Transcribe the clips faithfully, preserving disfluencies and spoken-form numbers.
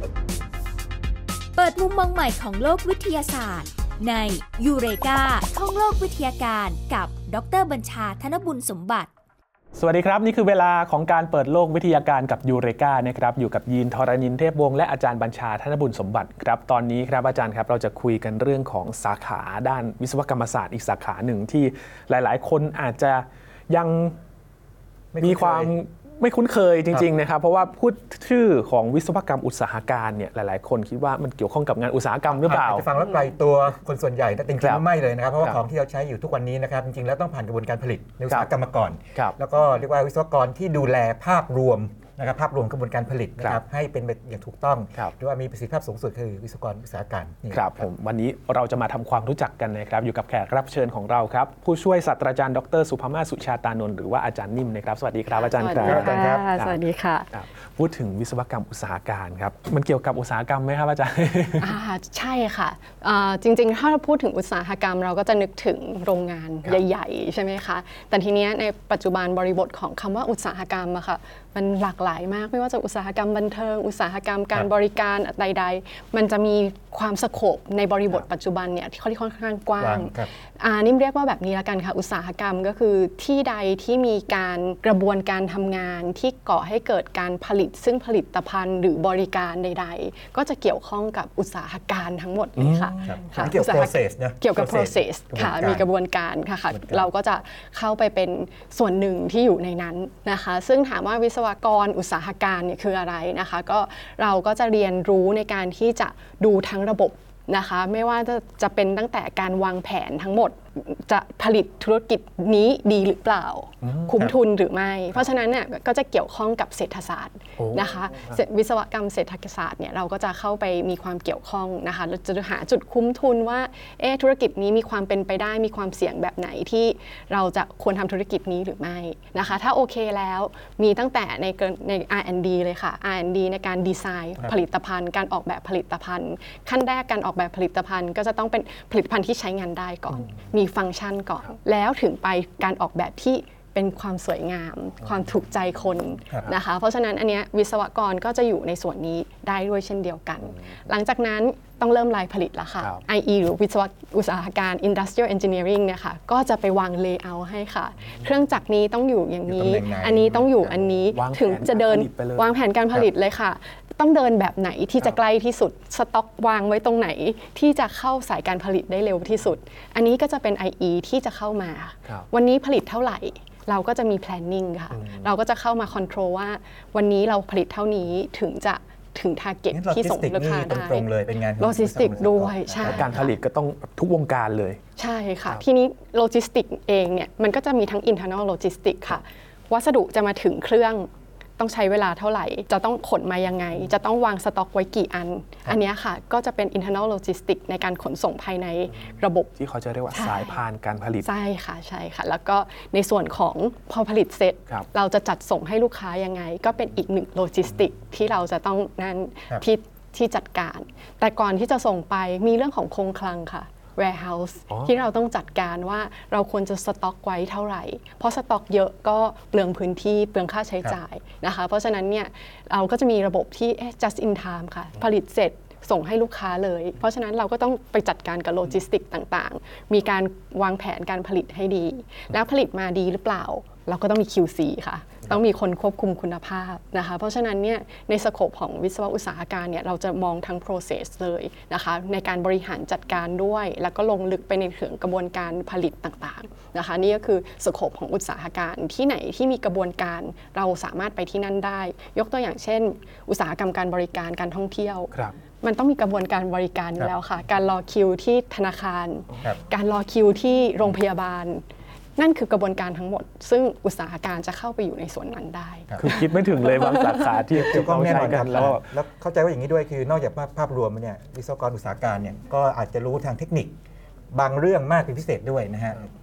เปิดมุมมองใหม่ของโลกวิทยาศาสตร์ในยูเรกาท่องโลกวิทยาการกับดร.บัญชา ธนบุญสมบัติสวัสดีครับนี่คือเวลาของการเปิดโลกวิทยาการกับยูเรกานะครับอยู่กับยีนทรณินเทพวงศ์และอาจารย์บัญชา ธนบุญสมบัติครับตอนนี้ครับอาจารย์ครับเราจะคุยกันเรื่องของสาขาด้านวิศวกรรมศาสตร์อีกสาขาหนึ่งที่หลายๆคนอาจจะยังมีความไม่คุ้นเคยจริงๆนะครับเพราะว่าพูดชื่อของวิศวกรรมอุตสาหการเนี่ยหลายๆคนคิดว่ามันเกี่ยวข้องกับงานอุตสาหกรรมหรือเปล่าอาจจะฟังแล้วไกลตัวคนส่วนใหญ่แต่จริงๆไม่เลยนะครับเพราะว่าของที่เราใช้อยู่ทุกวันนี้นะครับจริงๆแล้วต้องผ่านกระบวนการผลิตในอุตสาหกรรมมาก่อนแล้วก็เรียกว่าวิศวกรที่ดูแลภาพรวมนะครับภาพรวมกระบวนการผลิตนะครับให้เป็นไปอย่างถูกต้องหรือว่ามีประสิทธิภาพสูงสุดคือวิศวกรอุตสาหการครับผมวันนี้เราจะมาทำความรู้จักกันนะครับอยู่กับแขกรับเชิญของเราครับผู้ช่วยศาสตราจารย์ดร.สุภมาศ สุชาตานนท์หรือว่าอาจารย์นิ่มนะครับสวัสดีครับอาจารย์ครับสวัสดีค่ะพูดถึงวิศวกรรมอุตสาหการครับมันเกี่ยวกับอุตสาหกรรมไหมครับอาจารย์ใช่ค่ะจริงๆถ้าเราพูดถึงอุตสาหกรรมเราก็จะนึกถึงโรงงานใหญ่ๆใช่ไหมคะแต่ทีนี้ในปัจจุบันบริบทของคำว่าอุตสาหกรรมอะค่ะมันหลากหลายมากไม่ว่าจะอุตสาหกรรมบันเทิงอุตสาหกรรมการบริการใดๆมันจะมีความสโคปในบริบทปัจจุบันเนี่ยที่ค่อนข้างกว้างนิ่มเรียกว่าแบบนี้ละกันค่ะอุตสาหกรรมก็คือที่ใดที่มีการกระบวนการทำงานที่ก่อให้เกิดการผลิตซึ่งผลิตภัณฑ์หรือบริการใดๆก็จะเกี่ยวข้องกับอุตสาหการทั้งหมดเลยค่ะเกี่ยวกับ process นะเกี่ยวกับ process ค่ะมีกระบวนการค่ะเราก็จะเข้าไปเป็นส่วนหนึ่งที่อยู่ในนั้นนะคะซึ่งถามว่าวิศวกรอุตสาหการเนี่ยคืออะไรนะคะก็เราก็จะเรียนรู้ในการที่จะดูทั้งระบบนะคะไม่ว่าจะจะเป็นตั้งแต่การวางแผนทั้งหมดจะผลิตธุรกิจนี้ดีหรือเปล่าคุ้มทุนหรือไม่เพราะฉะนั้นเนี่ยก็จะเกี่ยวข้องกับเศรษฐศาสตร์นะคะวิศวกรรมเศรษฐศาสตร์เนี่ยเราก็จะเข้าไปมีความเกี่ยวข้องนะคะเราจะหาจุดคุ้มทุนว่าเอ๊ะธุรกิจนี้มีความเป็นไปได้มีความเสี่ยงแบบไหนที่เราจะควรทำธุรกิจนี้หรือไม่นะคะถ้าโอเคแล้วมีตั้งแต่ในใน อาร์ แอนด์ ดี เลยค่ะ อาร์ แอนด์ ดี ในการดีไซน์ผลิตภัณฑ์การออกแบบผลิตภัณฑ์ขั้นแรกการออกแบบผลิตภัณฑ์ก็จะต้องเป็นผลิตภัณฑ์ที่ใช้งานได้ก่อนมีฟังก์ชันก่อนแล้วถึงไปการออกแบบที่เป็นความสวยงามความถูกใจคนนะคะเพราะฉะนั้นอันเนี้ยวิศวกรก็จะอยู่ในส่วนนี้ได้ด้วยเช่นเดียวกันหลังจากนั้นต้องเริ่มลายผลิตแล้วค่ะ ไอ อี หรือวิศวอุตสาหการ Industrial Engineering เนี่ยค่ะก็จะไปวาง layout ให้ค่ะเครื่องจักรนี้ต้องอยู่อย่างนี้อันนี้ต้องอยู่อันนี้ถึงจะเดินวางแผนการผลิตเลยค่ะต้องเดินแบบไหนที่จะใกล้ที่สุดสต็อกวางไว้ตรงไหนที่จะเข้าสายการผลิตได้เร็วที่สุดอันนี้ก็จะเป็น ไอ อี ที่จะเข้ามาวันนี้ผลิตเท่าไหร่เราก็จะมี planning ค่ะเราก็จะเข้ามา control ว่าวันนี้เราผลิตเท่านี้ถึงจะถึง target ที่ส่งลูกค้าได้ตรงเลยเป็นงานโลจิสติกด้วยใช่การผลิตก็ต้องทุกวงการเลยใช่ค่ะทีนี้โลจิสติกเองเนี่ยมันก็จะมีทั้ง internal logistics ค่ะวัสดุจะมาถึงเครื่องต้องใช้เวลาเท่าไหร่จะต้องขนมายังไงจะต้องวางสต็อกไว้กี่อันอันนี้ค่ะก็จะเป็น internal logistics ในการขนส่งภายในระบบที่เขาจะเรียกว่าสายพานการผลิตใช่ค่ะใช่ค่ะแล้วก็ในส่วนของพอผลิตเสร็จเราจะจัดส่งให้ลูกค้ายังไงก็เป็นอีกหนึ่งโลจิสติกที่เราจะต้องนั่นที่ที่จัดการแต่ก่อนที่จะส่งไปมีเรื่องของคงคลังค่ะ warehouse ที่เราต้องจัดการว่าเราควรจะสต็อกไว้เท่าไหร่เพราะสต็อกเยอะก็เปลืองพื้นที่เปลืองค่าใช้จ่ายนะคะเพราะฉะนั้นเนี่ยเราก็จะมีระบบที่ just in time ค่ะผลิตเสร็จส่งให้ลูกค้าเลยเพราะฉะนั้นเราก็ต้องไปจัดการกับโลจิสติกต่างๆมีการวางแผนการผลิตให้ดีแล้วผลิตมาดีหรือเปล่าเราก็ต้องมี คิว ซี ค่ะต้องมีคนควบคุมคุณภาพนะคะเพราะฉะนั้นเนี่ยในสโคปของวิศวอุตสาหการเนี่ยเราจะมองทั้ง process เลยนะคะในการบริหารจัดการด้วยแล้วก็ลงลึกไปในถึงกระบวนการผลิตต่างๆนะคะนี่ก็คือสโคปของอุตสาหการที่ไหนที่มีกระบวนการเราสามารถไปที่นั่นได้ยกตัวอย่างเช่นอุตสาหกรรมการบริการการท่องเที่ยวมันต้องมีกระบวนการบริการอยู่แล้วค่ะการรอคิวที่ธนาคารการรอคิวที่โรงพยาบาลนั่นคือกระบวนการทั้งหมดซึ่งอุตสาหการจะเข้าไปอยู่ในส่วนนั้นได้คือคิดไม่ถึงเลยบางสาขาที่เกี่ยวข้องแน่นอนกันแล้วแล้วเข้าใจว่าอย่างนี้ด้วยคือนอกจากภาพรวมเนี่ยวิศวกรอุตสาหการเนี่ยก็อาจจะรู้ทางเทคนิคบางเรื่องมากเป็นพิเศษด้วยนะฮะ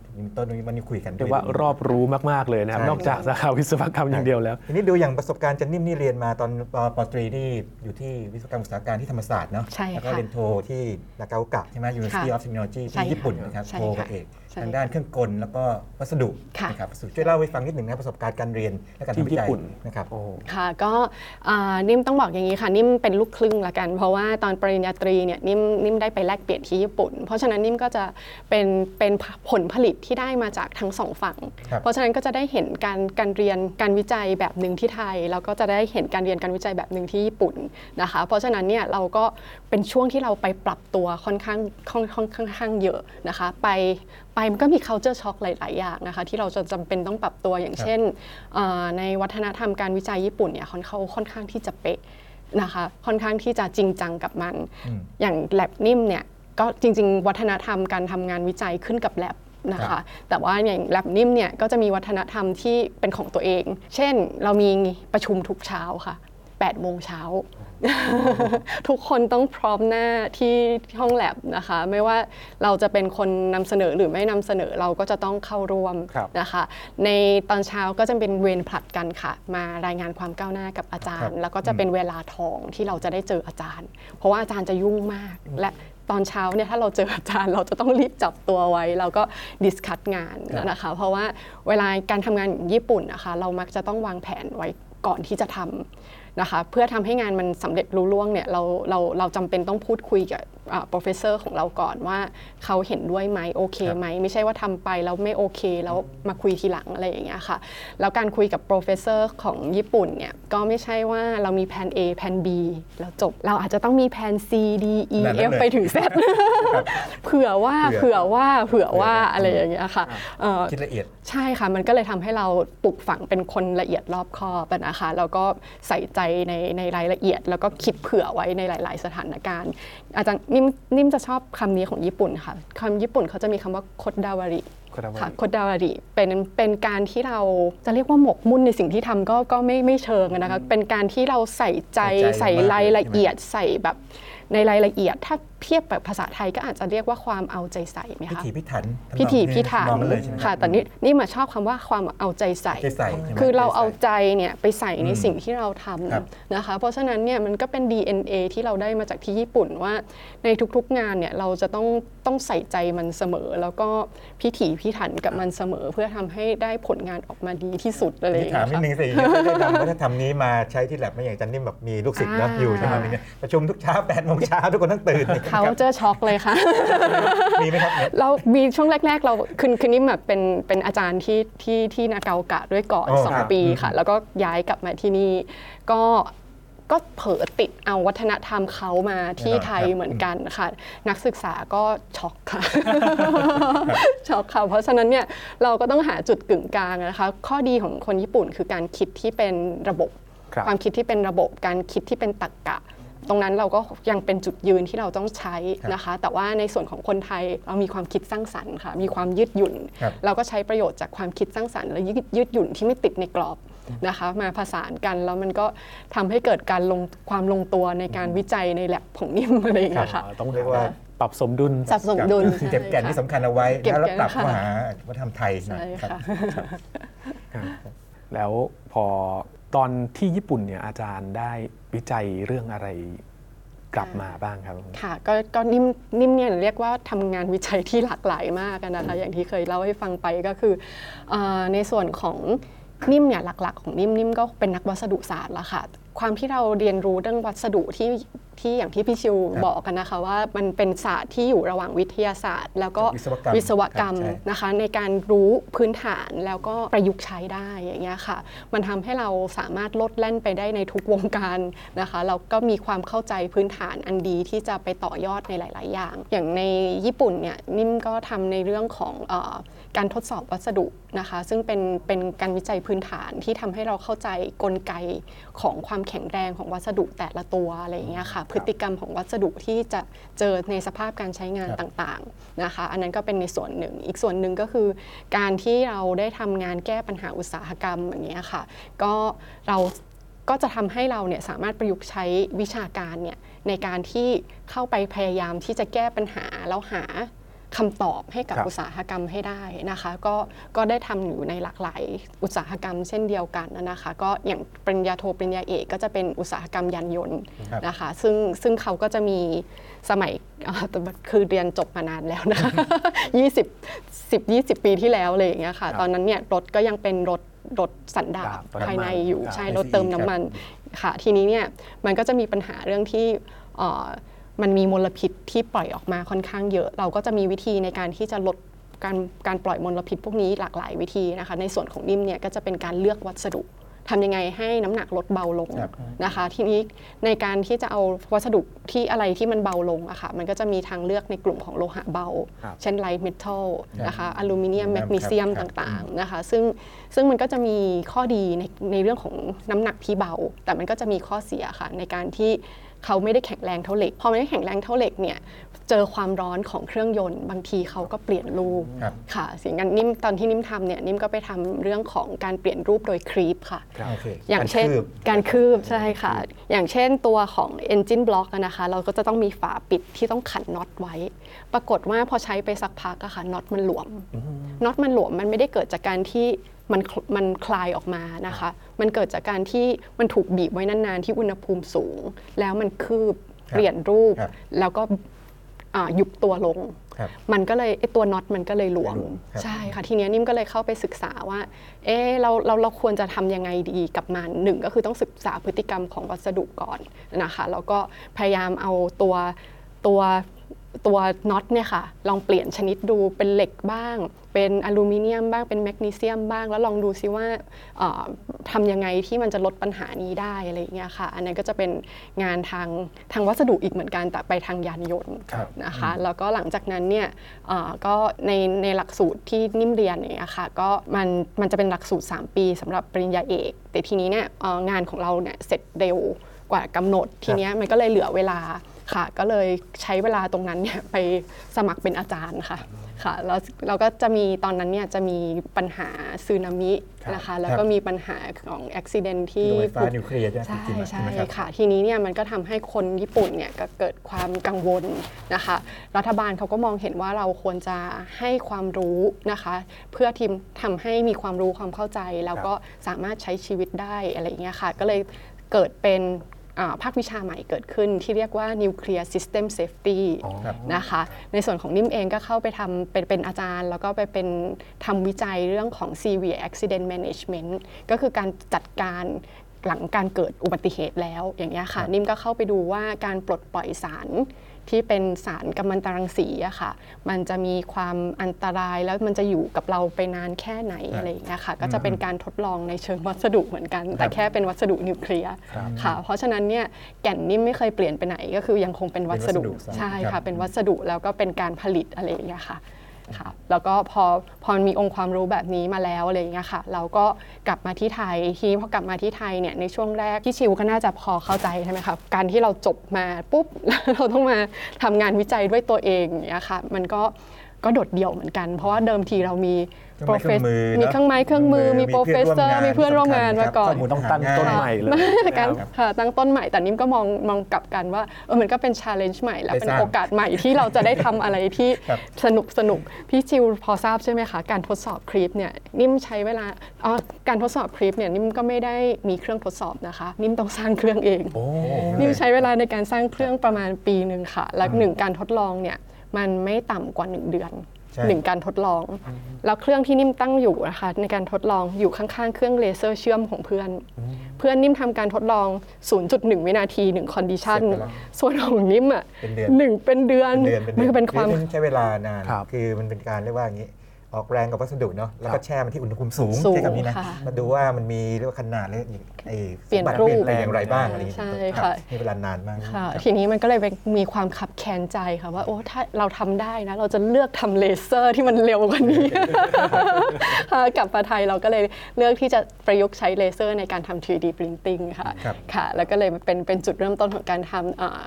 ต้นนี้วันนี้คุยกันเรียกว่ารอบรู้มากๆเลยนะครับนอกจากสาขาวิศวกรรมอย่างเดียวแล้วทีนี้ดูอย่างประสบการณ์จันนิ่มนี่เรียนมาตอนปตรีนี่อยู่ที่วิศวกรรมอุตสาหการที่ธรรมศาสตร์เนาะแล้วก็เรียนโทที่นากาโอกะใช่ไหม University of Technology ที่ญี่ปุ่นนะครับโทกับเอกทางด้านเครื่องกลแล้วก็วัสดุนะครับช่วยเล่าให้ฟังนิดหนึ่งนะประสบการณ์การเรียนและการทำวิจัยนะครับค่ะก็นิ่มต้องบอกอย่างนี้ค่ะนิ่มเป็นลูกครึ่งละกันเพราะว่าตอนปริญญาตรีเนี่ยนิ่มนิ่มได้ไปแลกเปลี่ยนที่ญี่ปุ่นเพราะฉะนั้นนิ่มก็จะเป็นเป็นผลผลิตที่ได้มาจากทั้งสองฝั่งเพราะฉะนั้นก็จะได้เห็นการการเรียนการวิจัยแบบหนึ่งที่ไทยแล้วก็จะได้เห็นการเรียนการวิจัยแบบหนึ่งที่ญี่ปุ่นนะคะเพราะฉะนั้นเนี่ยเราก็เป็นช่วงที่เราไปปรับตัวค่อนข้างค่อนค่อนข้างเยอะนะคะไปไปมันก็มี culture shock หลายๆอย่างนะคะที่เราจะจำเป็นต้องปรับตัวอย่างเช่นในวัฒนธรรมการวิจัยญี่ปุ่นเนี่ยเขาค่อนข้างที่จะเป๊ะนะคะค่อนข้างที่จะจริงจังกับมันอย่าง lab นิ่มเนี่ยก็จริงๆวัฒนธรรมการทำงานวิจัยขึ้นกับ lab นะคะแต่ว่าอย่างแลบนิ่มเนี่ยก็จะมีวัฒนธรรมที่เป็นของตัวเองเช่นเรามีประชุมทุกเช้าค่ะแปดโมงเช้า ทุกคนต้องพร้อมหน้าที่ห้องแลบนะคะไม่ว่าเราจะเป็นคนนำเสนอหรือไม่นำเสนอเราก็จะต้องเข้าร่วมนะคะในตอนเช้าก็จะเป็นเวรผลัดกันค่ะมารายงานความก้าวหน้ากับอาจารย์แล้วก็จะเป็นเวลาทองที่เราจะได้เจออาจารย์เพราะว่าอาจารย์จะยุ่งมากและตอนเช้าเนี่ยถ้าเราเจออาจารย์เราจะต้องรีบจับตัวไว้เราก็ดิสคัทงานนะคะเพราะว่าเวลาการทำงานญี่ปุ่นนะคะเรามักจะต้องวางแผนไว้ก่อนที่จะทำนะคะเพื่อทำให้งานมันสำเร็จลุล่วงเนี่ยเราเราเราจำเป็นต้องพูดคุยกับโปรเฟสเซอร์ของเราก่อนว่าเขาเห็นด้วยไหมโอเคไหมไม่ใช่ว่าทำไปแล้วไม่โอเคแล้วมาคุยทีหลังอะไรอย่างเงี้ยค่ะแล้วการคุยกับโปรเฟสเซอร์ของญี่ปุ่นเนี่ยก็ไม่ใช่ว่าเรามีแผน A แผน B แล้วจบเราอาจจะต้องมีแผน C D E F ไปถึง Z เผื่อว่าเผื่อว่าเผื่อว่าอะไรอย่างเงี้ยค่ะคิดละเอียดใช่ค่ะมันก็เลยทำให้เราปลูกฝังเป็นคนละเอียดรอบคอบนะคะแล้วก็ใส่ใจในในรายละเอียดแล้วก็คิดเผื่อไว้ในหลายๆสถานการณ์อาจารย์นิ่มนิ่มจะชอบคำนี้ของญี่ปุ่นค่ะคำญี่ปุ่นเขาจะมีคำว่าโคดดาวาริค่ะโคดดาวาริเป็นเป็นการที่เราจะเรียกว่าหมกมุ่นในสิ่งที่ทำก็ก็ไม่ไม่เชิงนะคะเป็นการที่เราใส่ใจใส่รายละเอียดใส่แบบในรายละเอียดถ้าเทียบแบบภาษาไทยก็อาจจะเรียกว่าความเอาใจใส่ไหมคะพิถีพิถันพิถีพิถันค่ะแต่นี่นี่มาชอบคำว่าความเอาใจใส่คือเราเอาใจเนี่ยไปใส่ในสิ่งที่เราทำนะคะเพราะฉะนั้นเนี่ยมันก็เป็น ดี เอ็น เอ ที่เราได้มาจากที่ญี่ปุ่นว่าในทุกๆงานเนี่ยเราจะต้องต้องใส่ใจมันเสมอแล้วก็พิถีพิถันกับมันเสมอเพื่อทำให้ได้ผลงานออกมาดีที่สุดอะไรอย่างเงี้ยถามนิดนึงสิได้นำวัฒนธรรมนี้มาใช้ที่แลบไม่อย่างจันนี่แบบมีลูกศิษย์นะอยู่ใช่ไหมเนี่ยประชุมทุกเช้าแปดโมงเช้าทุกคนต้องตื่นเขาเจอช็อกเลยค่ะมีไหมครับเรามีช่วงแรกๆเราคือคือนี่แบบเป็นเป็นอาจารย์ที่ที่ที่นากาโอกะด้วยก่อนสองปีค่ะแล้วก็ย้ายกลับมาที่นี่ก็ก็เผลอติดเอาวัฒนธรรมเขามาที่ไทยเหมือนกันค่ะนักศึกษาก็ช็อกค่ะช็อกค่ะเพราะฉะนั้นเนี่ยเราก็ต้องหาจุดกึ่งกลางนะคะข้อดีของคนญี่ปุ่นคือการคิดที่เป็นระบบความคิดที่เป็นระบบการคิดที่เป็นตรรกะตรงนั้นเราก็ยังเป็นจุดยืนที่เราต้องใช้นะคะแต่ว่าในส่วนของคนไทยเรามีความคิดสร้างสรรค์ค่ะมีความยืดหยุ่นเราก็ใช้ประโยชน์จากความคิดสร้างสรรค์และยืดหยุ่นที่ไม่ติดในกรอบนะคะมาผสานกันแล้วมันก็ทำให้เกิดการลงความลงตัวในการวิจัยในแลบของนิ่มอะไรอย่างเงี้ยค่ะต้องเรียกว่าปรับสมดุลปรับสมดุลเก็บแก่นที่สำคัญเอาไว้แล้วปรับมาหาวัฒนธรรมไทยนะครับแล้วพอตอนที่ญี่ปุ่นเนี่ยอาจารย์ได้วิจัยเรื่องอะไรกลับมาบ้างครับค่ะก็ก็นิ่มนิ่มเนี่ยเรียกว่าทำงานวิจัยที่หลากหลายมากนะคะอย่างที่เคยเล่าให้ฟังไปก็คือในส่วนของนิ่มเนี่ยหลักๆของนิ่มนิ่มก็เป็นนักวัสดุศาสตร์ละค่ะความที่เราเรียนรู้เรื่องวัสดุที่ที่อย่างที่พี่ชิวบอกกันนะคะว่ามันเป็นศาสตร์ที่อยู่ระหว่างวิทยาศาสตร์แล้วก็วิศวกรรมนะคะในการรู้พื้นฐานแล้วก็ประยุกต์ใช้ได้อย่างเงี้ยค่ะมันทำให้เราสามารถลดแล่นไปได้ในทุกวงการนะคะเราก็มีความเข้าใจพื้นฐานอันดีที่จะไปต่อยอดในหลายๆอย่างอย่างในญี่ปุ่นเนี่ยนิ่มก็ทำในเรื่องของเอ่อการทดสอบวัสดุนะคะซึ่งเป็นเป็นการวิจัยพื้นฐานที่ทำให้เราเข้าใจกลไกของความแข็งแรงของวัสดุแต่ละตัวอะไรอย่างเงี้ยค่ะพฤติกรรมของวัสดุที่จะเจอในสภาพการใช้งานต่างๆนะคะอันนั้นก็เป็นในส่วนหนึ่งอีกส่วนหนึ่งก็คือการที่เราได้ทำงานแก้ปัญหาอุตสาหกรรมอย่างเงี้ยค่ะก็เราก็จะทำให้เราเนี่ยสามารถประยุกต์ใช้วิชาการเนี่ยในการที่เข้าไปพยายามที่จะแก้ปัญหาแล้วหาคำตอบให้กับอุตสาหกรรมให้ได้นะคะก็ก็ได้ทำอยู่ในหลากหลายอุตสาหกรรมเช่นเดียวกันนะคะก็อย่างปริญญาโทปริญญาเอกก็จะเป็นอุตสาหกรรมยานยนต์นะคะซึ่งซึ่งเขาก็จะมีสมัยคือเรียนจบมานานแล้วนะคะยี่สิบ สิบ ยี่สิบปีที่แล้วเลยอย่างเงี้ยค่ะตอนนั้นเนี่ยรถก็ยังเป็นรถรถสันดาปภายในอยู่ใช่รถเติมน้ำมันค่ะทีนี้เนี่ยมันก็จะมีปัญหาเรื่องที่มันมีมลพิษที่ปล่อยออกมาค่อนข้างเยอะเราก็จะมีวิธีในการที่จะลดการการปล่อยมลพิษพวกนี้หลากหลายวิธีนะคะในส่วนของนิ่มเนี่ยก็จะเป็นการเลือกวัสดุทำยังไงให้น้ำหนักลดเบาลงนะคะทีนี้ในการที่จะเอาวัสดุที่อะไรที่มันเบาลงอะค่ะมันก็จะมีทางเลือกในกลุ่มของโลหะเบาเช่นไลท์เมทัลนะคะอลูมิเนียมแมกนีเซียมต่างๆนะคะซึ่งซึ่งมันก็จะมีข้อดีในในเรื่องของน้ำหนักที่เบาแต่มันก็จะมีข้อเสียค่ะในการที่เขาไม่ได้แข็งแรงเท่าเหล็กพอไม่ได้แข็งแรงเท่าเหล็กเนี่ยเจอความร้อนของเครื่องยนต์บางทีเขาก็เปลี่ยนรูปค่ะสิ่งนั้นนิ่มตอนที่นิ่มทำเนี่ยนิ่มก็ไปทำเรื่องของการเปลี่ยนรูปโดยครีปค่ะอย่างเช่นการคืบใช่ค่ะอย่างเช่นตัวของ engine block นะคะเราก็จะต้องมีฝาปิดที่ต้องขันน็อตไว้ปรากฏว่าพอใช้ไปสักพักอะค่ะน็อตมันหลวมน็อตมันหลวมมันไม่ได้เกิดจากการที่มันมันคลายออกมานะคะมันเกิดจากการที่มันถูกบีบไว้นานๆที่อุณหภูมิสูงแล้วมันคืบเปลี่ยนรูปแล้วก็ยุบตัวลงมันก็เลยไอ้ตัวน็อตมันก็เลยหลวมใช่ค่ะทีนี้นิ่มก็เลยเข้าไปศึกษาว่าเอ๊ะเราเราเราควรจะทำยังไงดีกับมันหนึ่งก็คือต้องศึกษาพฤติกรรมของวัสดุก่อนนะคะแล้วก็พยายามเอาตัวตัวตัวน็อตเนี่ยค่ะลองเปลี่ยนชนิดดูเป็นเหล็กบ้างเป็นอลูมิเนียมบ้างเป็นแมกนีเซียมบ้างแล้วลองดูซิว่าทำยังไงที่มันจะลดปัญหานี้ได้อะไรอย่างเงี้ยค่ะอันนั้นก็จะเป็นงานทางทางวัสดุอีกเหมือนกันแต่ไปทางยานยนต์นะคะแล้วก็หลังจากนั้นเนี่ยก็ในในหลักสูตรที่นิ่มเรียนเนี่ยค่ะก็มันมันจะเป็นหลักสูตรสามปีสำหรับปริญญาเอกแต่ทีนี้เนี่ยงานของเราเนี่ยเสร็จเร็วกว่ากำหนดทีนี้มันก็เลยเหลือเวลาค่ะก็เลยใช้เวลาตรงนั้นเนี่ยไปสมัครเป็นอาจารย์ค่ะค่ะแล้วเราก็จะมีตอนนั้นเนี่ยจะมีปัญหาสึนามินะคะแล้วก็มีปัญหาของอุบัติเหตุที่โดยไฟฟ้านิวเคลียร์ใช่ใช่ค่ะทีนี้เนี่ยมันก็ทำให้คนญี่ปุ่นเนี่ยก็เกิดความกังวลนะคะรัฐบาลเขาก็มองเห็นว่าเราควรจะให้ความรู้นะคะเพื่อทีมทำให้มีความรู้ความเข้าใจแล้วก็สามารถใช้ชีวิตได้อะไรอย่างเงี้ยค่ะก็เลยเกิดเป็นภาควิชาใหม่เกิดขึ้นที่เรียกว่า Nuclear System Safety นะคะในส่วนของนิ่มเองก็เข้าไปทำเป็นเป็นอาจารย์แล้วก็ไปเป็นทำวิจัยเรื่องของ Severe Accident Management ก็คือการจัดการหลังการเกิดอุบัติเหตุแล้วอย่างนี้ค่ะนิ่มก็เข้าไปดูว่าการปลดปล่อยสารที่เป็นสารกัมมันตรังสีอะค่ะมันจะมีความอันตรายแล้วมันจะอยู่กับเราไปนานแค่ไหนอะไรอย่างเงี้ยค่ะก็จะเป็นการทดลองในเชิงวัสดุเหมือนกันแต่แค่เป็นวัสดุนิวเคลียร์ค่ะเพราะฉะนั้นเนี่ยแก่นนิ่มไม่เคยเปลี่ยนไปไหนก็คือยังคงเป็นวัสดุใช่ค่ะเป็นวัสดุแล้วก็เป็นการผลิตอะไรอย่างเงี้ยค่ะค่ะแล้วก็พอพอมีองค์ความรู้แบบนี้มาแล้วอะไรอย่างเงี้ยค่ะเราก็กลับมาที่ไทยทีนี้พอกลับมาที่ไทยเนี่ยในช่วงแรกที่ชิวก็น่าจะพอเข้าใจใช่ไหมคะการที่เราจบมาปุ๊บเราต้องมาทำงานวิจัยด้วยตัวเองอย่างเงี้ยค่ะมันก็ก็โดดเดี่ยวเหมือนกันเพราะว่าเดิมทีเรามีมีเครื่องไม้เครื่องมือมีโปรเฟสเซอร์มีเพื่อนร่วมงานมาก่อนต้องตั้งต้นใหม่เลยค่ะตั้งต้นใหม่แต่นิ่มก็มองมองกลับกันว่าเออมันก็เป็น challenge ใหม่แล้วเป็นโอกาสใหม่ที่เราจะได้ทำอะไรที่สนุกสนุกพี่จิวพอทราบใช่ไหมคะการทดสอบคลิปเนี่ยนิ่มใช้เวลาอ๋อการทดสอบคลิปเนี่ยนิ่มก็ไม่ได้มีเครื่องทดสอบนะคะนิ่มต้องสร้างเครื่องเองนิ่มใช้เวลาในการสร้างเครื่องประมาณปีนึงค่ะแล้วหนึ่งการทดลองเนี่ยมันไม่ต่ำกว่าหนึ่งเดือนหนึ่งการทดลองแล้วเครื่องที่นิ่มตั้งอยู่นะคะในการทดลองอยู่ข้างๆเครื่องเลเซอร์เชื่อมของเพื่อนเพื่อนนิ่มทำการทดลอง ศูนย์จุดหนึ่ง วินาทีหนึ่งคอนดิชันส่วนของนิ่มอ่ะหนึ่งเป็นเดือนมันเป็นความใช้เวลานานคือมันเป็นการเรียกว่าอย่างนี้ออกแรงกับวัสดุเนาะแล้วก็แช่มันที่อุณหภูมิสูงใช่คำนี้นะมาดูว่ามันมีเรียกว่าขนาดและเปลี่ยนรูปอะไรอย่างไรบ้างอะไรอย่างเงี้ยใช่ค่ะใช้เวลานานมากทีนี้มันก็เลยมีความขับแค้นใจค่ะว่าโอ้ถ้าเราทำได้นะเราจะเลือกทำเลเซอร์ที่มันเร็วกว่านี้กลับมาไทยเราก็เลยเลือกที่จะประยุกต์ใช้เลเซอร์ในการทำ ทรี ดี Printing ค่ะค่ะแล้วก็เลยเป็นเป็นจุดเริ่มต้นของการทำ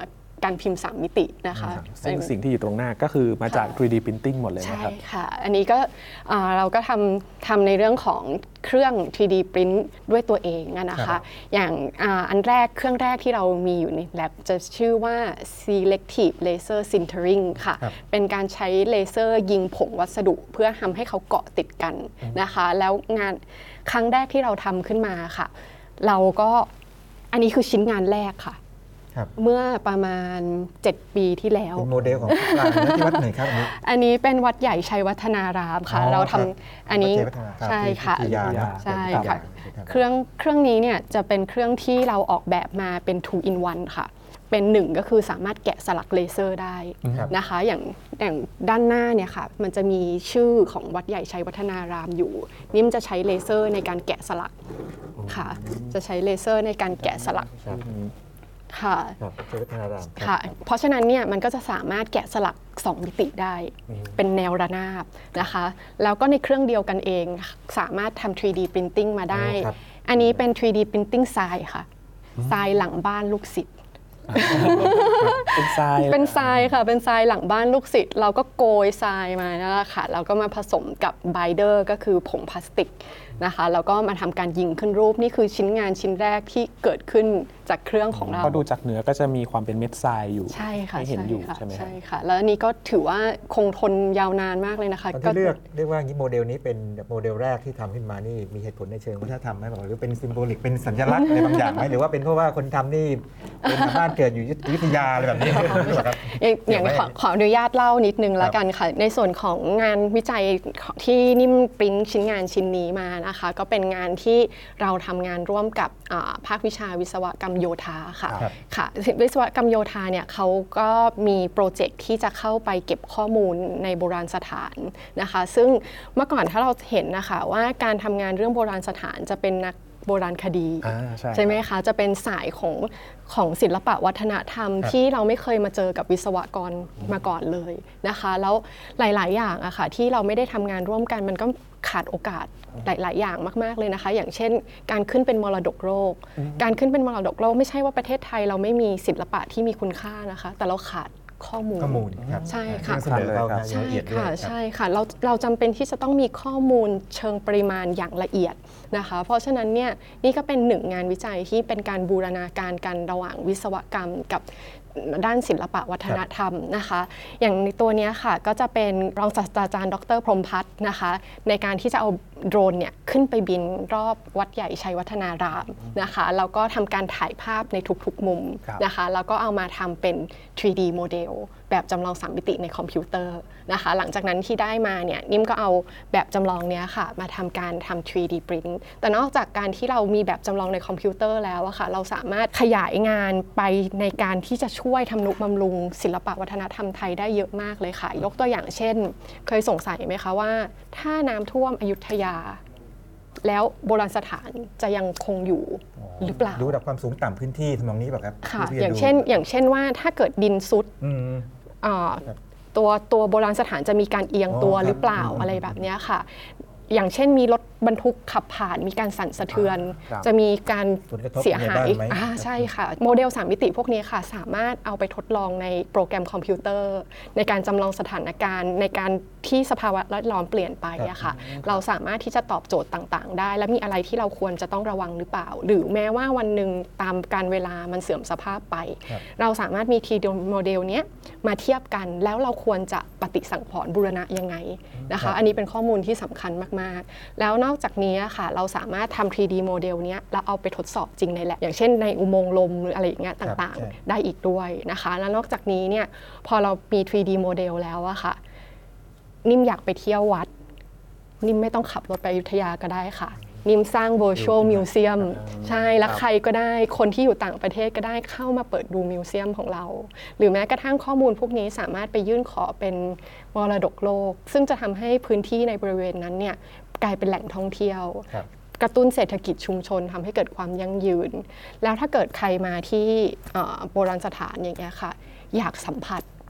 การพิมพ์สามมิตินะคะซึ่งสิ่งที่อยู่ตรงหน้าก็คือมาจาก ทรี ดี Printing หมดเลยนะครับใช่ค่ะอันนี้ก็เราก็ทำทำในเรื่องของเครื่อง ทรี ดี Print ด้วยตัวเองนะคะอย่างอันแรกเครื่องแรกที่เรามีอยู่ใน lab จะชื่อว่า selective laser sintering ค่ะเป็นการใช้เลเซอร์ยิงผงวัสดุเพื่อทำให้เขาเกาะติดกันนะคะแล้วงานครั้งแรกที่เราทำขึ้นมาค่ะเราก็อันนี้คือชิ้นงานแรกค่ะเมื่อประมาณเจ็ดปีที่แล้วเป็นโมเดลของกลางที่วัดไหนครับอันนี้อันนี้เป็นวัดใหญ่ชัยวัฒนารามค่ะเราทำอันนี้ใช่ค่ะใช่ค่ะเครื่องเครื่องนี้เนี่ยจะเป็นเครื่องที่เราออกแบบมาเป็น two in one ค่ะเป็นหนึ่งก็คือสามารถแกะสลักเลเซอร์ได้นะคะอย่างอย่างด้านหน้าเนี่ยค่ะมันจะมีชื่อของวัดใหญ่ชัยวัฒนารามอยู่นี่มันจะใช้เลเซอร์ในการแกะสลักค่ะจะใช้เลเซอร์ในการแกะสลักค่ะค่ะเพราะฉะนั้นเนี่ยมันก็จะสามารถแกะสลักสองมิติได้เป็นแนวระนาบนะคะแล้วก็ในเครื่องเดียวกันเองสามารถทำ ทรี ดี Printing มาได้อันนี้เป็น ทรี ดี Printing ทรายค่ะทรายหลังบ้านลูกศิษย์เป็นทรายเป็นทรายค่ะเป็นทรายหลังบ้านลูกศิษย์เราก็โกยทรายมานั่นแหละค่ะแล้วก็มาผสมกับไบเดอร์ก็คือผงพลาสติกนะคะแล้วก็มาทำการยิงขึ้นรูปนี่คือชิ้นงานชิ้นแรกที่เกิดขึ้นจากเครื่องของเราพอดูจากเหนือก็จะมีความเป็นเม็ดทรายอยู่ใช่ค่ะให้เห็นอยู่ใช่ไหมใช่ค่ะแล้วอันนี้ก็ถือว่าคงทนยาวนานมากเลยนะคะก็เลือกเรียกว่าโมเดลนี้เป็นโมเดลแรกที่ทำขึ้นมานี่มีเหตุผลในเชิงวัฒนธรรมไหมหรือเป็นซิมโบลิกเป็นสัญลักษณ์อะไรบางอย่างไหมหรือว่าเป็นเพราะว่าคนทำนี่เป็นบ้านเกิดอยู่อยุธยาอะไรแบบนี้อย่างขอขออนุญาตเล่านิดนึงแล้วกันค่ะในส่วนของงานวิจัยที่นิ่มปริ้นชิ้นงานชิ้นนี้มานะคะก็เป็นงานที่เราทำงานร่วมกับภาควิชาวิศวกรรมโยธาค่ะค่ะวิศวกรรมโยธาเนี่ยเขาก็มีโปรเจกต์ที่จะเข้าไปเก็บข้อมูลในโบราณสถานนะคะซึ่งเมื่อก่อนถ้าเราเห็นนะคะว่าการทำงานเรื่องโบราณสถานจะเป็นนักโบราณคดีใช่ไหมคะจะเป็นสายของของศิลปะวัฒนธรรมที่เราไม่เคยมาเจอกับวิศวกรมาก่อนเลยนะคะแล้วหลายๆอย่างอะค่ะที่เราไม่ได้ทำงานร่วมกันมันก็ขาดโอกาสหลายๆอย่างมากๆเลยนะคะอย่างเช่นการขึ้นเป็นมรดกโลกการขึ้นเป็นมรดกโลกไม่ใช่ว่าประเทศไทยเราไม่มีศิลปะที่มีคุณค่านะคะแต่เราขาดข้อมูลข้อมูลใช่ค่ะใช่ค่ะใช่ค่ะเราเราจำเป็นที่จะต้องมีข้อมูลเชิงปริมาณอย่างละเอียดนะคะเพราะฉะนั้นเนี่ยนี่ก็เป็นหนึ่งงานวิจัยที่เป็นการบูรณาการกันระหว่างวิศวกรรมกับด้านศิลปะวัฒนธรรมนะคะอย่างในตัวนี้ค่ะก็จะเป็นรองศาสตราจารย์ดรพรหมพัฒน์นะคะในการที่จะเอาโดรนเนี่ยขึ้นไปบินรอบวัดใหญ่ชัยวัฒนารามนะคะแล้วก็ทำการถ่ายภาพในทุกๆมุมนะคะแล้วก็เอามาทำเป็น ทรี ดี โมเดลแบบจำลองสามมิติในคอมพิวเตอร์นะคะหลังจากนั้นที่ได้มาเนี่ยนิ่มก็เอาแบบจำลองเนี้ยค่ะมาทำการทำ ทรี ดี Print แต่นอกจากการที่เรามีแบบจำลองในคอมพิวเตอร์แล้วอะค่ะเราสามารถขยายงานไปในการที่จะช่วยทำนุบำรุงศิลปะวัฒนธรรมไทยได้เยอะมากเลยค่ะยกตัวอย่างเช่นเคยสงสัยไหมคะว่าถ้าน้ำท่วมอยุธยาแล้วโบราณสถานจะยังคงอยู่หรือเปล่าดูระดับความสูงต่ำพื้นที่ทำนองนี้แบบครับค่ะอย่างเช่นอย่างเช่นว่าถ้าเกิดดินซุดตัวตัวโบราณสถานจะมีการเอียงตัวหรือเปล่าอะไรแบบนี้ค่ะอย่างเช่นมีรถบรรทุกขับผ่านมีการสั่นสะเทือนจะมีการเสียหายใช่ค่ะโมเดลสามมิติพวกนี้ค่ะสามารถเอาไปทดลองในโปรแกรมคอมพิวเตอร์ในการจำลองสถานการณ์ในการที่สภาวะแวดล้อมเปลี่ยนไปอะค่ะเราสามารถที่จะตอบโจทย์ต่างๆได้และมีอะไรที่เราควรจะต้องระวังหรือเปล่าหรือแม้ว่าวันหนึ่งตามการเวลามันเสื่อมสภาพไปเราสามารถมี ทรี ดี โมเดลนี้มาเทียบกันแล้วเราควรจะปฏิสังขรณ์บูรณะยังไงนะคะอันนี้เป็นข้อมูลที่สำคัญมากๆแล้วนอกจากนี้ค่ะเราสามารถทำ ทรี ดี โมเดลนี้แล้วเอาไปทดสอบจริงในแลบอย่างเช่นในอุโมงค์ลมหรืออะไรอย่างเงี้ยต่างๆได้อีกด้วยนะคะแล้วนอกจากนี้เนี่ยพอเรามี ทรี ดี โมเดลแล้วอะค่ะนิ่มอยากไปเที่ยววัดนิ่มไม่ต้องขับรถไปอยุธยาก็ได้ค่ะนิ่มสร้าง virtual museum ใช่แล้วใครก็ได้คนที่อยู่ต่างประเทศก็ได้เข้ามาเปิดดูมิวเซียมของเราหรือแม้กระทั่งข้อมูลพวกนี้สามารถไปยื่นขอเป็นมรดกโลกซึ่งจะทำให้พื้นที่ในบริเวณนั้นเนี่ยกลายเป็นแหล่งท่องเที่ยวกระตุ้นเศรษฐกิจชุมชนทำให้เกิดความยั่งยืนแล้วถ้าเกิดใครมาที่โบราณสถานอย่างเงี้ยค่ะอยากสัมผัส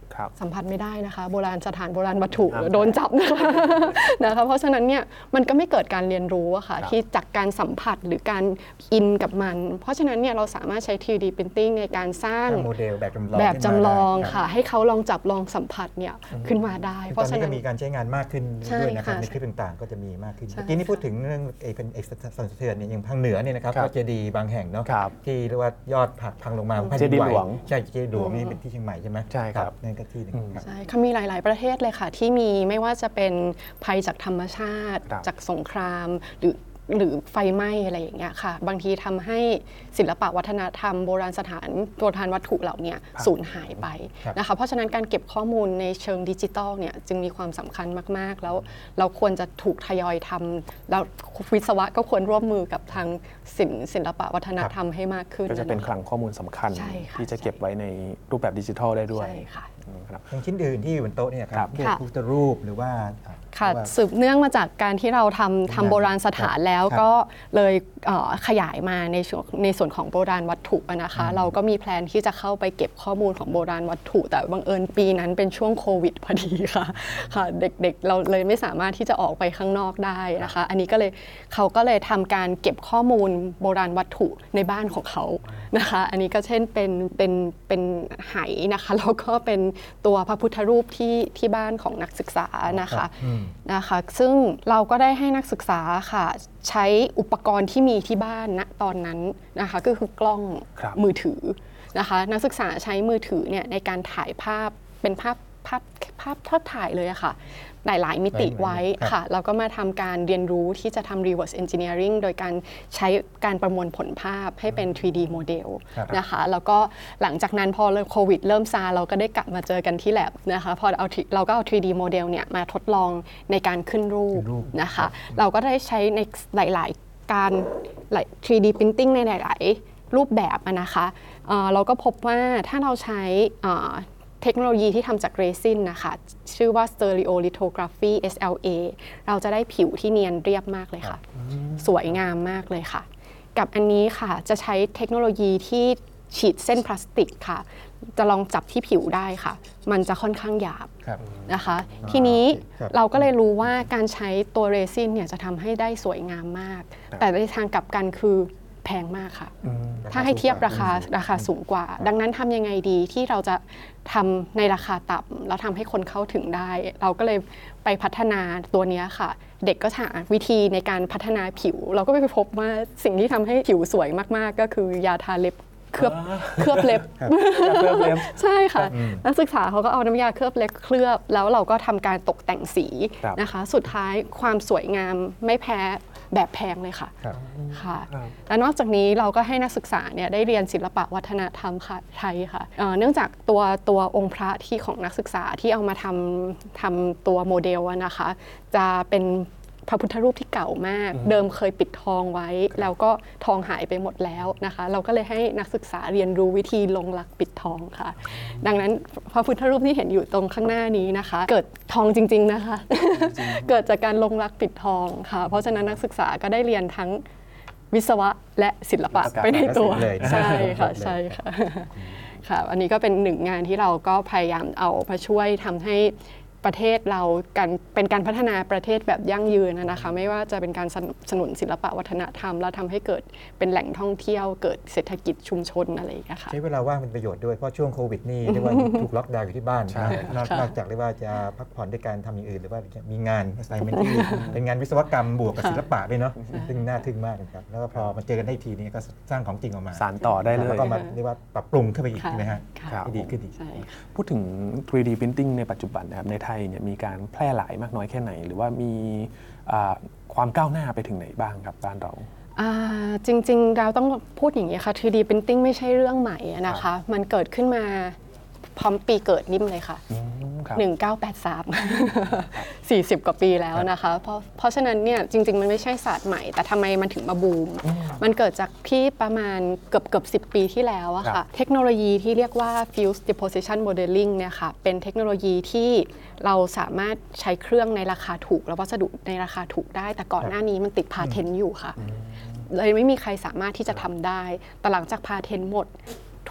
สัมผัสไม่ได้นะคะโบราณสถานโบราณวัตถุโดนจับนะคะนะคะเพราะฉะนั้นเนี่ยมันก็ไม่เกิดการเรียนรู้อะค่ะที่จากการสัมผัสหรือการอินกับมันเพราะฉะนั้นเนี่ยเราสามารถใช้ ทรี ดี Printing ในการสร้างโมเดลแบบจำลองแบบจำลองค่ะให้เขาลองจับลองสัมผัสเนี่ยขึ้นมาได้เพราะฉะนั้นก็มีการใช้งานมากขึ้นด้วยนะครับในคลิปต่างๆก็จะมีมากขึ้นเมื่อกี้นี่พูดถึงเรื่องไอ้เป็นไอ้สั่นสะเทือนเนี่ยอย่างทางเหนือเนี่ยนะครับก็เจดีย์บางแห่งเนาะที่เรียกว่ายอดผักพังลงมาเจดีย์หลวงใช่เจดีย์หลวงนี่เป็นที่เชียงใหม่ใช่ไหมใช่ครับนั่นก็ที่นึงใช่เขามีหลายๆประเทศเลยค่ะที่มีไม่ว่าจะเป็นภัยจากธรรมชาติจากสงครามหรือหรือไฟไหม้อะไรอย่างเงี้ยค่ะบางทีทำให้ศิลปะวัฒนธรรมโบราณสถานโบราณวัตถุเหล่านี้สูญหายไปนะคะเพราะฉะนั้นการเก็บข้อมูลในเชิงดิจิทัลเนี่ยจึงมีความสำคัญมากๆแล้วเราควรจะถูกทยอยทำแล้ววิศวะก็ควรร่วมมือกับทางศิลป์ศิลปะวัฒนธรรมให้มากขึ้นก็จะเป็นคลังข้อมูลสำคัญที่จะเก็บไว้ในรูปแบบดิจิทัลได้ด้วยอย่างชิ้นอื่นที่อยู่บนโต๊ะเนี่ยครับพวกพุทธรูปหรือว่าค่ะสืบเนื่องมาจากการที่เราทำทำโบราณสถานแล้วก็เลยขยายมาในในส่วนของโบราณวัตถุนะคะเราก็มีแพลนที่จะเข้าไปเก็บข้อมูลของโบราณวัตถุแต่บังเอิญปีนั้นเป็นช่วงโควิดพอดีค่ะค่ะเด็กๆเราเลยไม่สามารถที่จะออกไปข้างนอกได้นะคะอันนี้ก็เลยเขาก็เลยทำการเก็บข้อมูลโบราณวัตถุในบ้านของเขานะคะอันนี้ก็เช่นเป็นเป็นเป็นไหนะคะแล้วก็เป็นตัวพระพุทธรูปที่ที่บ้านของนักศึกษานะคะนะคะซึ่งเราก็ได้ให้นักศึกษาค่ะใช้อุปกรณ์ที่มีที่บ้านณตอนนั้นนะคะก็คือกล้องมือถือนะคะนักศึกษาใช้มือถือเนี่ยในการถ่ายภาพเป็นภาพภาพภาพทอดถ่ายเลยอะค่ะหลายๆมิติไว้ค่ะแล้วก็มาทำการเรียนรู้ที่จะทำ reverse engineering โดยการใช้การประมวลผลภาพให้เป็น ทรี ดี โมเดลนะคะแล้วก็หลังจากนั้นพอโควิดเริ่มซาเราก็ได้กลับมาเจอกันที่ lab นะคะพอเอาเราก็เอา ทรี ดี โมเดลเนี่ยมาทดลองในการขึ้นรูปนะคะเราก็ได้ใช้ในหลายๆการ ทรี ดี Printing ในหลายๆรูปแบบนะคะเราก็พบว่าถ้าเราใช้เทคโนโลยีที่ทำจากเรซินนะคะชื่อว่า Stereolithography เอส แอล เอ เราจะได้ผิวที่เนียนเรียบมากเลยค่ะสวยงามมากเลยค่ะกับอันนี้ค่ะจะใช้เทคโนโลยีที่ฉีดเส้นพลาสติกค่ะจะลองจับที่ผิวได้ค่ะมันจะค่อนข้างหยาบนะคะทีนี้เราก็เลยรู้ว่าการใช้ตัวเรซินเนี่ยจะทำให้ได้สวยงามมากแต่ในทางกลับกันคือแพงมากค่ะถ้าให้เทียบราคาราคาสูงกว่าดังนั้นทำยังไงดีที่เราจะทำในราคาต่ำแล้วทำให้คนเข้าถึงได้เราก็เลยไปพัฒนาตัวนี้ค่ะเด็กก็หาวิธีในการพัฒนาผิวเราก็ไปพบว่าสิ่งที่ทำให้ผิวสวยมากๆก็คือยาทาเล็บเคลือบเคลือบเล็บใช่ค่ะนักศึกษาเขาก็เอาน้ำยาเคลือบเล็บเคลือบแล้วเราก็ทำการตกแต่งสีนะคะสุดท้ายความสวยงามไม่แพ้แบบแพงเลยค่ะค่ะและนอกจากนี้เราก็ให้นักศึกษาเนี่ยได้เรียนศิลปะวัฒนธรรมไทยค่ะเนื่องจากตัวตัวองค์พระที่ของนักศึกษาที่เอามาทำทำตัวโมเดลนะคะจะเป็นพระพุทธรูปที่เก่ามากเดิมเคยปิดทองไว้แล้วก็ทองหายไปหมดแล้วนะคะเราก็เลยให้นักศึกษาเรียนรู้วิธีลงลักปิดทองค่ะดังนั้นพระพุทธรูปที่เห็นอยู่ตรงข้างหน้านี้นะคะเกิดทองจริงๆนะคะ เกิดจากการลงลักปิดทองค่ะเพราะฉะนั้นนักศึกษาก็ได้เรียนทั้งวิศวะและศิลปะไปในตัวใช่ค่ะใช่ค่ะค่ะอันนี้ก็เป็นหนึ่งงานที่เราก็พยายามเอามาช่วยทำให้ประเทศเราการเป็นการพัฒนาประเทศแบบยั่งยืนนะคะไม่ว่าจะเป็นการสนับสนุนศิลปะวัฒนธรรมแล้วทำให้เกิดเป็นแหล่งท่องเที่ยวเกิดเศรษฐกิจชุมชนอะไรอย่างเงี้ยค่ะใช้เวลาว่างเป็นประโยชน์ด้วยเพราะช่วงโควิดนี่เรียกว่าถูกล็อกดาวน์อยู่ที่บ้านนอกจากเรียกว่าจะพักผ่อนด้วยการทำอย่างอื่นหรือว่ามีงาน assignment ที่เป็นงานวิศวกรรมบวกกับศิลปะด้วยเนาะซึ่งน่าทึ่งมากครับแล้วก็พอมาเจอกันได้ทีนี้ก็สร้างของจริงออกมาสานต่อได้เลยแล้วก็มาเรียกว่าปรับปรุงขึ้นไปอีกใช่ไหมฮะดีขึ้นดีพูดถึง ทรี ดี Printing ในปัจจุบันนะครับในไทยเนี่ยมีการแพร่หลายมากน้อยแค่ไหนหรือว่ามีความก้าวหน้าไปถึงไหนบ้างครับบ้านเราจริงๆเราต้องพูดอย่างนี้ค่ะ ทรี ดี Printing ไม่ใช่เรื่องใหม่นะคะมันเกิดขึ้นมาพร้อมปีเกิดนิ่มเลยค่ะหนึ่งเก้าแปดสาม สี่สิบกว่าปีแล้วนะคะเพราะเพราะฉะนั้นเนี่ยจริงๆมันไม่ใช่ศาสตร์ใหม่แต่ทำไมมันถึงมาบูมมันเกิดจากที่ประมาณเกือบเกือบสิบปีที่แล้วอะค่ะเทคโนโลยีที่เรียกว่า Fuse Deposition Modeling เนี่ยค่ะเป็นเทคโนโลยีที่เราสามารถใช้เครื่องในราคาถูกและวัสดุในราคาถูกได้แต่ก่อนหน้านี้มันติดพาเทนต์อยู่ค่ะเลยไม่มีใครสามารถที่จะทำได้แต่หลังจากพาเทนต์หมดท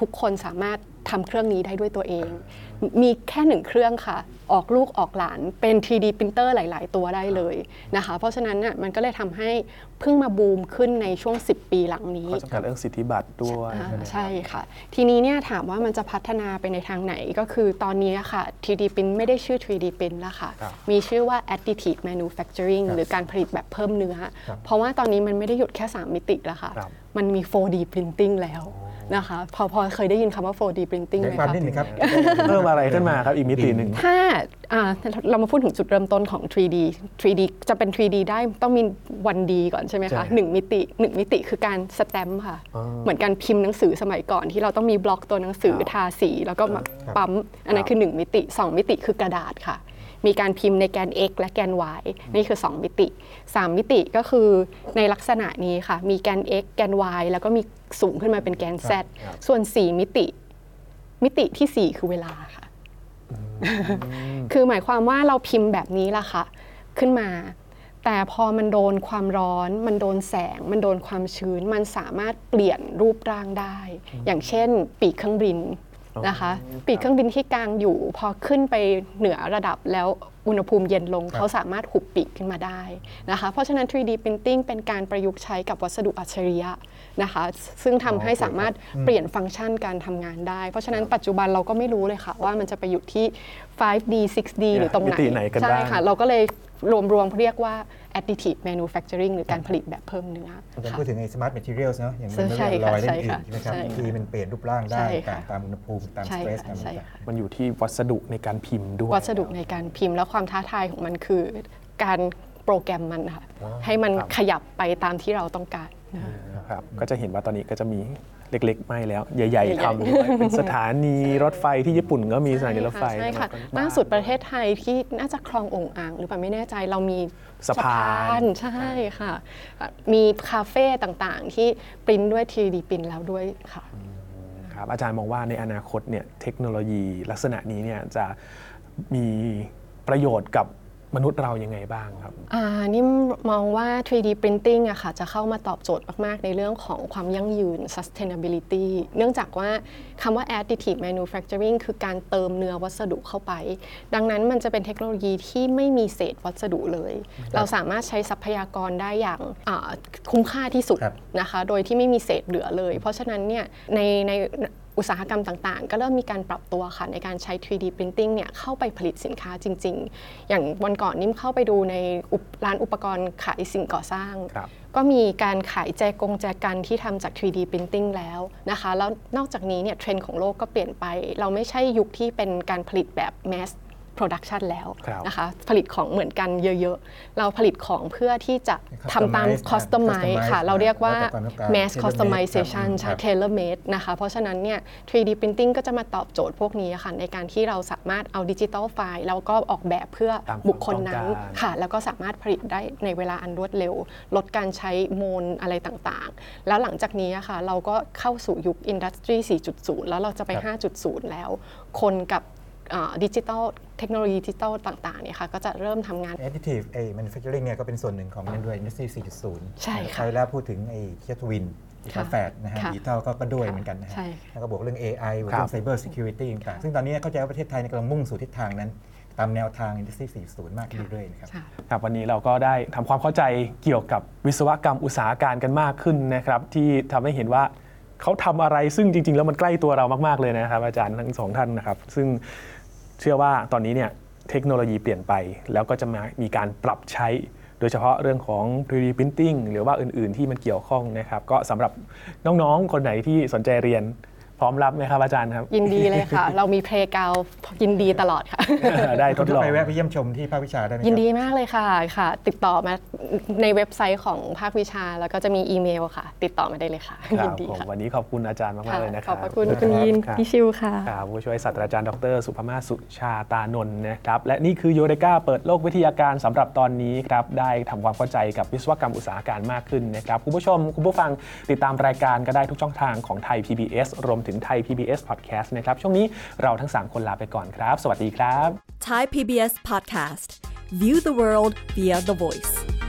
ทุกคนสามารถทำเครื่องนี้ได้ด้วยตัวเองมีแค่หนึ่งเครื่องค่ะออกลูกออกหลานเป็น ทรี ดี printer หลายๆตัวได้เลยนะคะเพราะฉะนั้นน่ะมันก็เลยทำให้เพิ่งมาบูมขึ้นในช่วงสิบปีหลังนี้ข้อจำกัดเรื่องสิทธิบัตรด้วยใช่ค่ะทีนี้เนี่ยถามว่ามันจะพัฒนาไปในทางไหนก็คือตอนนี้ค่ะ ทรี ดี print ไม่ได้ชื่อ ทรี ดี print แล้วค่ะมีชื่อว่า additive manufacturing หรือการผลิตแบบเพิ่มเนื้อเพราะว่าตอนนี้มันไม่ได้หยุดแค่สามมิติแล้วค่ะมันมี โฟร์ ดี printing แล้วนะคะพอพอเคยได้ยินคำว่า โฟร์ ดี printing ไหมครับเพิ่มอะไรขึ้นมาครับอีกมิติหนึ่งถ้าเรามาพูดถึงจุดเริ่มต้นของ ทรี ดี ทรี ดี จะเป็น ทรี ดี ได้ต้องมี วัน ดี ก่อนใช่ไหมคะหนึ่งมิติหนึ่งมิติคือการสแตมป์ค่ะเหมือนการพิมพ์หนังสือสมัยก่อนที่เราต้องมีบล็อกตัวหนังสือทาสีแล้วก็มาปั๊มอันนั้นคือหนึ่งมิติสองมิติคือกระดาษค่ะมีการพิมพ์ในแกน x และแกน y นี่คือสองมิติสามมิติก็คือในลักษณะนี้ค่ะมีแกน x แกน y แล้วก็มีสูงขึ้นมาเป็นแกน z ส่วนสี่มิติมิติที่สี่คือเวลาค่ะคือหมายความว่าเราพิมพ์แบบนี้ล่ะค่ะขึ้นมาแต่พอมันโดนความร้อนมันโดนแสงมันโดนความชื้นมันสามารถเปลี่ยนรูปร่างได้อย่างเช่นปีกเครื่องบินนะคะปีกเครื่องบินที่กลางอยู่พอขึ้นไปเหนือระดับแล้วอุณหภูมิเย็นลงเขาสามารถหุบปีกขึ้นมาได้นะคะเพราะฉะนั้น ทรี ดี printing เป็นการประยุกต์ใช้กับวัสดุอัจฉริยะนะคะซึ่งทำให้สามารถเปลี่ยนฟังก์ชันการทำงานได้เพราะฉะนั้นปัจจุบันเราก็ไม่รู้เลยค่ะว่ามันจะไปอยู่ที่ ไฟว์ ดี ซิกซ์ ดี หรือตรงไหนใช่ค่ะเราก็เลยรวมๆเรียกว่า additive manufacturing หรือการผลิตแบบเพิ่มเนื้อเราพูดถึงไอ้ smart materials เนาะอย่างมันไม่ลอยได้อื่นใช่ไหมครับที่มันเปลี่ยนรูปร่างได้ตามอุณหภูมิตาม stress ตามอะไรมันอยู่ที่วัสดุในการพิมพ์ด้วยวัสดุในการพิมพ์แล้วความท้าทายของมันคือการโปรแกรมมันค่ะให้มันขยับไปตามที่เราต้องการนะครับก็จะเห็นว่าตอนนี้ก็จะมีเล็กๆไม่แล้วใหญ่ๆทำเป็นสถานีรถไฟที่ญี่ปุ่นก็มีสถานีรถไฟใช่ค่ะล่าสุดประเทศไทยที่น่าจะคลององอ่างหรือเปล่าไม่แน่ใจเรามีสะพานใช่ค่ะมีคาเฟ่ต่างๆที่ปริ้นด้วย ทรี ดี ปริ้นแล้วด้วยค่ะครับอาจารย์มองว่าในอนาคตเนี่ยเทคโนโลยีลักษณะนี้เนี่ยจะมีประโยชน์กับมนุษย์เรายังไงบ้างครับอ่านี่มองว่า ทรี ดี printing อะค่ะจะเข้ามาตอบโจทย์มากๆในเรื่องของความยั่งยืน sustainability เนื่องจากว่าคำว่า additive manufacturing คือการเติมเนื้อวัสดุเข้าไปดังนั้นมันจะเป็นเทคโนโลยีที่ไม่มีเศษวัสดุเลยเราสามารถใช้ทรัพยากรได้อย่างคุ้มค่าที่สุดนะคะโดยที่ไม่มีเศษเหลือเลยเพราะฉะนั้นเนี่ยในในอุตสาหกรรมต่างๆก็เริ่มมีการปรับตัวค่ะในการใช้ ทรี ดี printing เนี่ยเข้าไปผลิตสินค้าจริงๆอย่างวันก่อนนิ่มเข้าไปดูในร้านอุปกรณ์ขายสิ่งก่อสร้างก็มีการขายแจกงแจกันที่ทำจาก ทรี ดี printing แล้วนะคะแล้วนอกจากนี้เนี่ยเทรนด์ของโลกก็เปลี่ยนไปเราไม่ใช่ยุคที่เป็นการผลิตแบบ mass production แล้วนะคะผลิตของเหมือนกันเยอะๆเราผลิตของเพื่อที่จะทำตาม customize ค่ะเราเรียกว่า mass customization ใช่ tailor made นะคะเพราะฉะนั้นเนี่ย ทรี ดี printing ก็จะมาตอบโจทย์พวกนี้ค่ะในการที่เราสามารถเอาดิจิทัลไฟล์แล้วก็ออกแบบเพื่อบุคคลนั้นค่ะแล้วก็สามารถผลิตได้ในเวลาอันรวดเร็วลดการใช้โมลอะไรต่างๆแล้วหลังจากนี้ค่ะเราก็เข้าสู่ยุค Industry โฟร์ จุดศูนย์ แล้วเราจะไป ห้า จุดศูนย์ แล้วคนกับดิจิทัลเทคโนโลยีดิจิทัลต่างๆเนี่ยค่ะก็จะเริ่มทำงาน Additive manufacturing เนี่ยก็เป็นส่วนหนึ่งของด้วย Industry โฟร์ จุดศูนย์ใช่ค่ะใครแล้วพูดถึงไอ้เคียทวินคาแฟดนะฮะดิจิทัลก็ด้วยเหมือนกันนะฮะแล้วก็บอกเรื่อง เอ ไอ บอกเรื่อง Cyber Security ต่างๆซึ่งตอนนี้เข้าใจว่าประเทศไทยกำลังมุ่งสู่ทิศทางนั้นตามแนวทาง Industry โฟร์ จุดศูนย์ มากขึ้นเรื่อยๆนะครับครับวันนี้เราก็ได้ทำความเข้าใจเกี่ยวกับวิศวกรรมอุตสาหการกันมากขึ้นนะครับที่ทำให้เห็นว่าเขาทำอะไรซึ่งจริงๆแล้วมันใกล้ตัวเรามากๆเลยนะครับอาจารย์ทั้งสองท่านนะครับซึ่งเชื่อว่าตอนนี้เนี่ยเทคโนโลยีเปลี่ยนไปแล้วก็จะมีการปรับใช้โดยเฉพาะเรื่องของ ทรี ดี printing หรือว่าอื่นๆที่มันเกี่ยวข้องนะครับก็สำหรับน้องๆคนไหนที่สนใจเรียนพร้อมรับไหมครับอาจารย์ครับยินดีเลยค่ะเรามีเพลย์กราวด์ยินดีตลอดค่ะได้ทดลองไปแวะไปเยี่ยมชมที่ภาควิชาได้ไหมยินดีมากเลยค่ะค่ะติดต่อมาในเว็บไซต์ของภาควิชาแล้วก็จะมีอีเมลค่ะติดต่อมาได้เลยค่ะยินดีค่ะวันนี้ขอบคุณอาจารย์มากๆเลยนะครับขอบคุณคุณยินพี่ชิวค่ะผู้ช่วยศาสตราจารย์ดร.สุภมาศสุชาตานนท์นะครับและนี่คือยูเรกาเปิดโลกวิทยาการสำหรับตอนนี้ครับได้ทำความเข้าใจกับวิศวกรรมอุตสาหการมากขึ้นนะครับคุณผู้ชมคุณผู้ฟังติดตามรายการก็ได้ทุกช่องทางของไทย พี บี เอส รวมถึงไทย พี บี เอสPodcast นะครับช่วงนี้เราทั้งสามคนลาไปก่อนครับสวัสดีครับ Thai พี บี เอส Podcast View the world via the voice